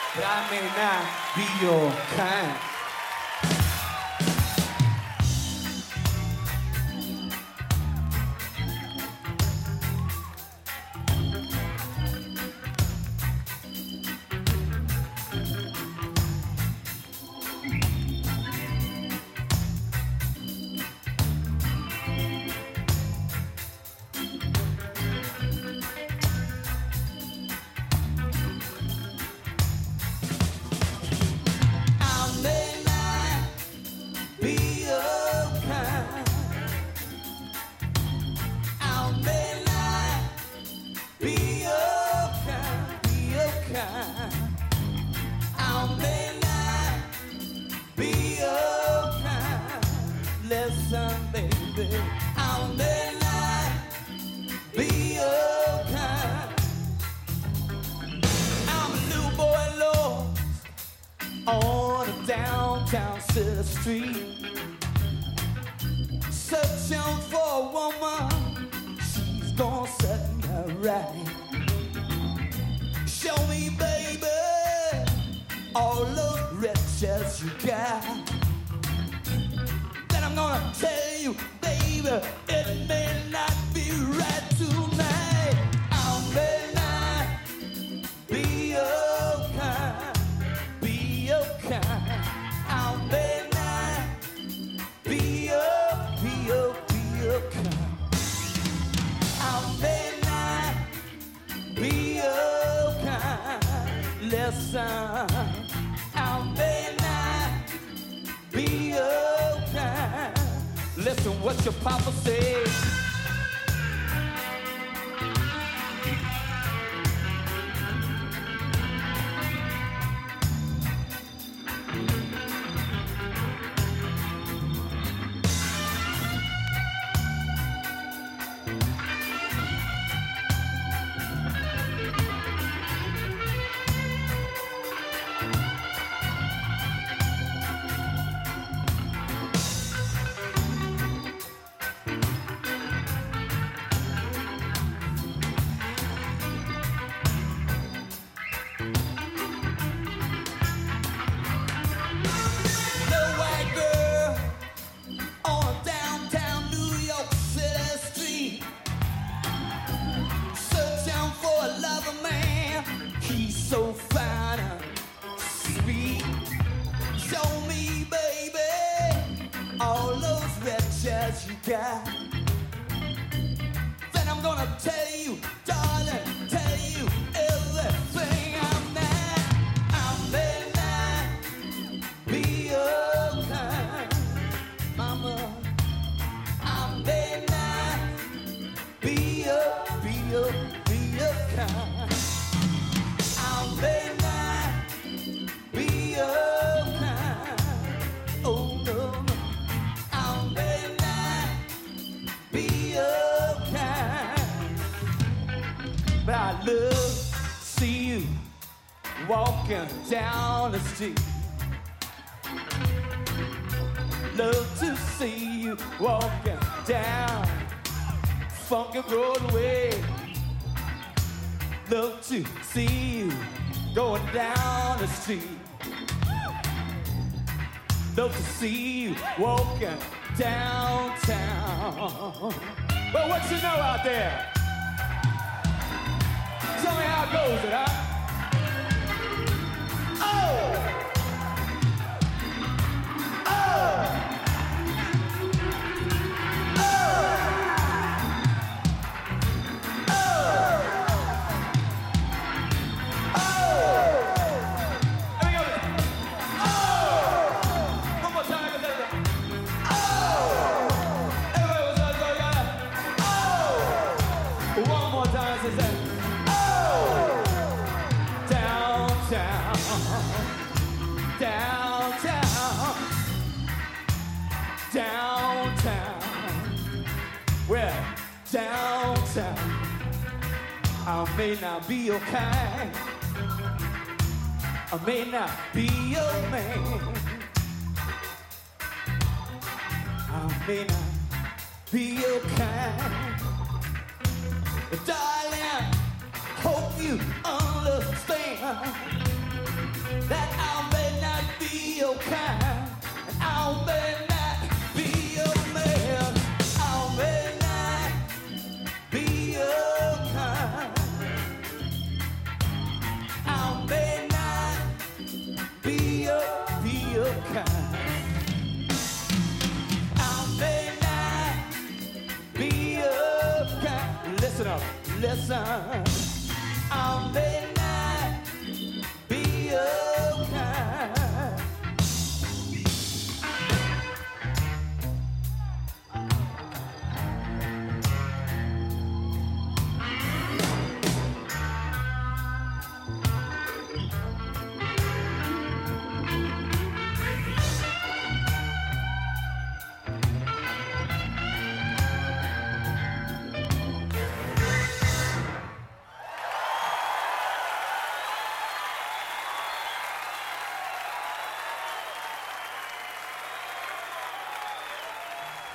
but I may not be your kind. Downtown city street, searching for a woman, she's gonna set me right. Show me, baby, all those riches you got. Then I'm gonna tell you, baby, it may not be right tonight. I may not be your kind, be your kind. I may not be your kind. I may not be your kind. Listen, I may not be your kind. Listen what your papa said. So fine and sweet. Show me, baby, all those riches you got. Then I'm gonna tell you, darling, tell you everything I'm not. I may not be your kind, mama. I may not be your kind. I may not be your kind. Oh no, no. I may not be your kind. But I love to see you walking down the street. Love to see you walking down Funky Broadway. Love to see you going down the street. Love to see you walking downtown. Well, what you know out there? Tell me how it goes, huh? Oh! Oh! Downtown, well, downtown, I may not be your kind, I may not be your man, I may not be your kind, but darling, hope you understand.